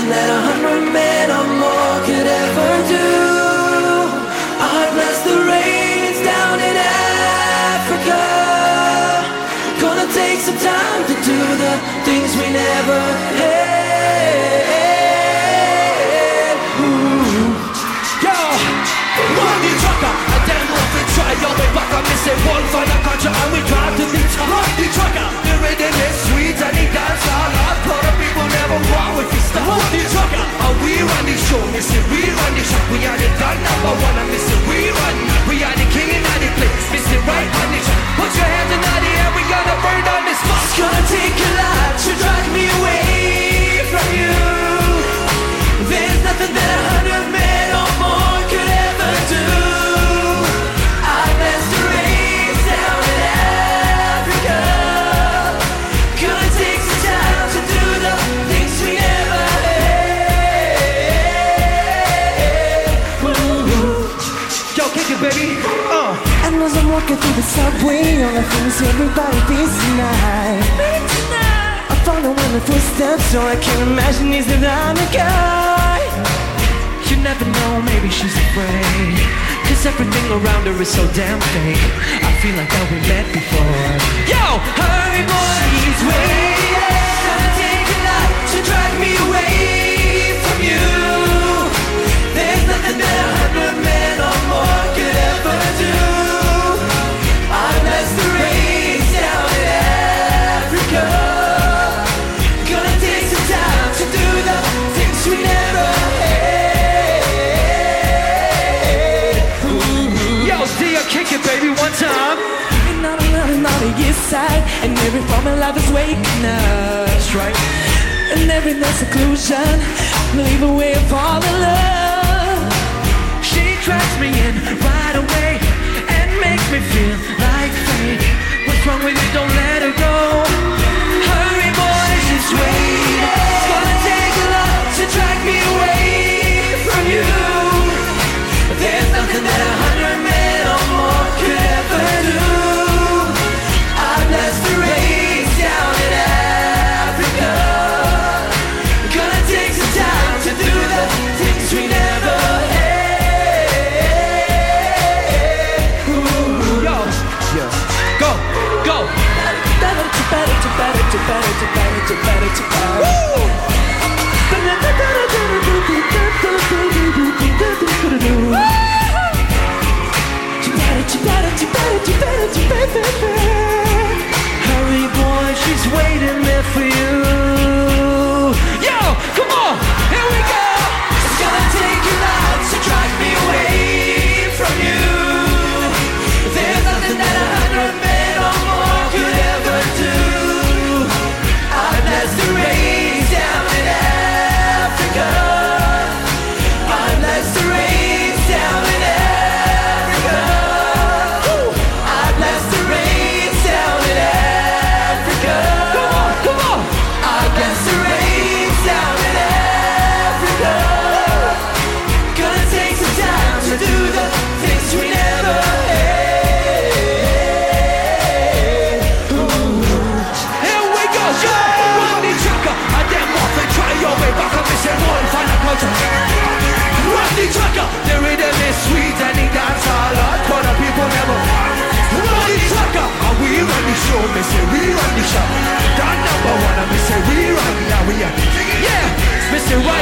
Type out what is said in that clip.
nothing that 100 men or more could ever do. I bless the rains down in Africa. Gonna take some time to do the things we never had. Yo, money trucker, I damn off and try your way back. I'm missing one for the culture and we drive to the top. Money trucker, the rhythm is sweet and he dance all out. But the people never walk with his stuff. Money trucker, and we run the show, missing we run the shop. We are the done number one, I'm missing we run. We are the king in the place, missing right on the track. Put your hands in the air, we gonna burn down this spot. It's gonna take a lot to drag me away from you. There's nothing that 100 men or more could ever do. I bless the rains down in Africa. Gonna take some time to do the things we never had. Yo, kick it, baby. And as I'm walking through the subway, all I feel is everybody beats tonight. I'm following the footsteps, so I can't imagine he's the kind of guy. You never know, maybe she's afraid, cause everything around her is so damn fake. I feel like that we met before. Yo, hurry boy, She's waiting. Gonna take a lot to drag me away from you. There's nothing that 100 men or more could ever do. I bless the rains down in Africa. Gonna take some time to do the things we never had. yo, Sia, kick it, baby, one time. And I'm running on the east side, and every form of life is waking up. That's right. And every no seclusion, leave a way of fall in love. She drags me in right away and makes me feel like fate. What's wrong with you? Don't let her go. Hurry, boy, she's waiting. It's gonna take a lot to drag me away from you. There's nothing that 100 men or more could ever do. I bless the rains down in Africa. Gonna take some time to do the things we never had. Yo, go, go. Hurry, boy, she's waiting there for you. Yo, come on, here we go. It's gonna take a lot to drag me away from you. There's nothing that 100 men or more could ever do. I bless the rains down in Africa. I bless the rains down in Africa. I bless the rains down in Africa. Come on. I bless the rains down in Africa. Gonna take some time to do the things we never had. Here we go, yo! Money trucker, I damn off and try your way back. I'm missing one final culture. Money trucker, the rhythm is sweet and he dance all out, but the people never. Money trucker, and we run the show, missing we run the show. That number one, I'm missing we run, now we are. Yeah, missing right